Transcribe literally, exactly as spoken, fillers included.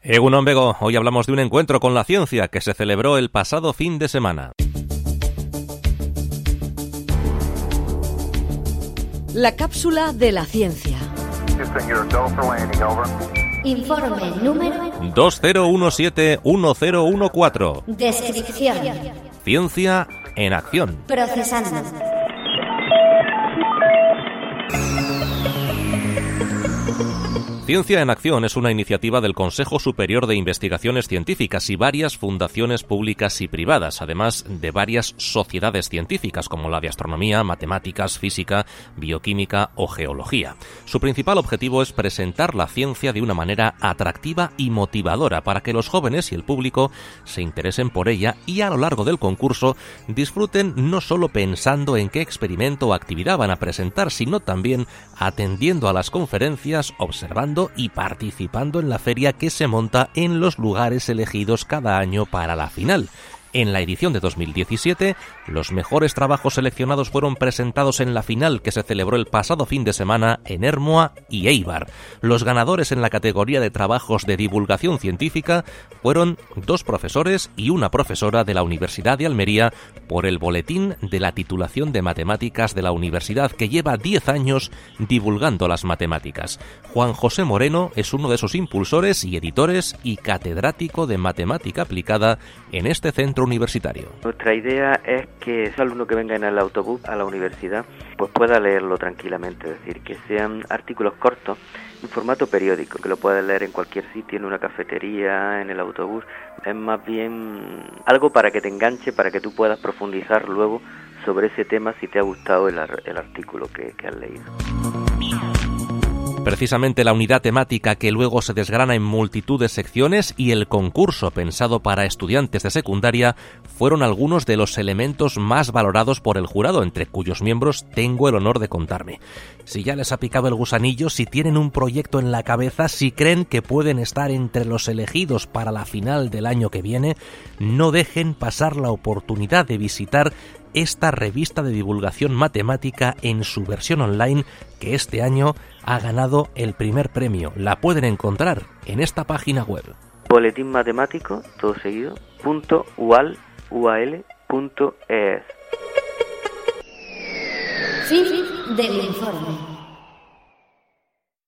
Egunon Bego, hoy hablamos de un encuentro con la ciencia que se celebró el pasado fin de semana. La cápsula de la ciencia. Informe número dos cero uno siete uno cero uno cuatro. Descripción. Ciencia en acción. Procesando. Ciencia en Acción es una iniciativa del Consejo Superior de Investigaciones Científicas y varias fundaciones públicas y privadas, además de varias sociedades científicas como la de astronomía, matemáticas, física, bioquímica o geología. Su principal objetivo es presentar la ciencia de una manera atractiva y motivadora para que los jóvenes y el público se interesen por ella y a lo largo del concurso disfruten no solo pensando en qué experimento o actividad van a presentar, sino también atendiendo a las conferencias, observando y participando en la feria que se monta en los lugares elegidos cada año para la final. En la edición de dos mil diecisiete, los mejores trabajos seleccionados fueron presentados en la final que se celebró el pasado fin de semana en Ermua y Eibar. Los ganadores en la categoría de trabajos de divulgación científica fueron dos profesores y una profesora de la Universidad de Almería por el Boletín de la Titulación de Matemáticas de la Universidad, que lleva diez años divulgando las matemáticas. Juan José Moreno es uno de sus impulsores y editores y catedrático de Matemática Aplicada en este centro universitario. Nuestra idea es que ese alumno que venga en el autobús a la universidad pues pueda leerlo tranquilamente, es decir, que sean artículos cortos en formato periódico, que lo puedas leer en cualquier sitio, en una cafetería, en el autobús. Es más bien algo para que te enganche, para que tú puedas profundizar luego sobre ese tema si te ha gustado el, el artículo que, que has leído. Precisamente la unidad temática que luego se desgrana en multitud de secciones y el concurso pensado para estudiantes de secundaria fueron algunos de los elementos más valorados por el jurado, entre cuyos miembros tengo el honor de contarme. Si ya les ha picado el gusanillo, si tienen un proyecto en la cabeza, si creen que pueden estar entre los elegidos para la final del año que viene, no dejen pasar la oportunidad de visitar esta revista de divulgación matemática en su versión online, que este año ha ganado el primer premio. La pueden encontrar en esta página web. Boletín matemático, todo seguido, punto ual, ual, punto es. Fin del informe.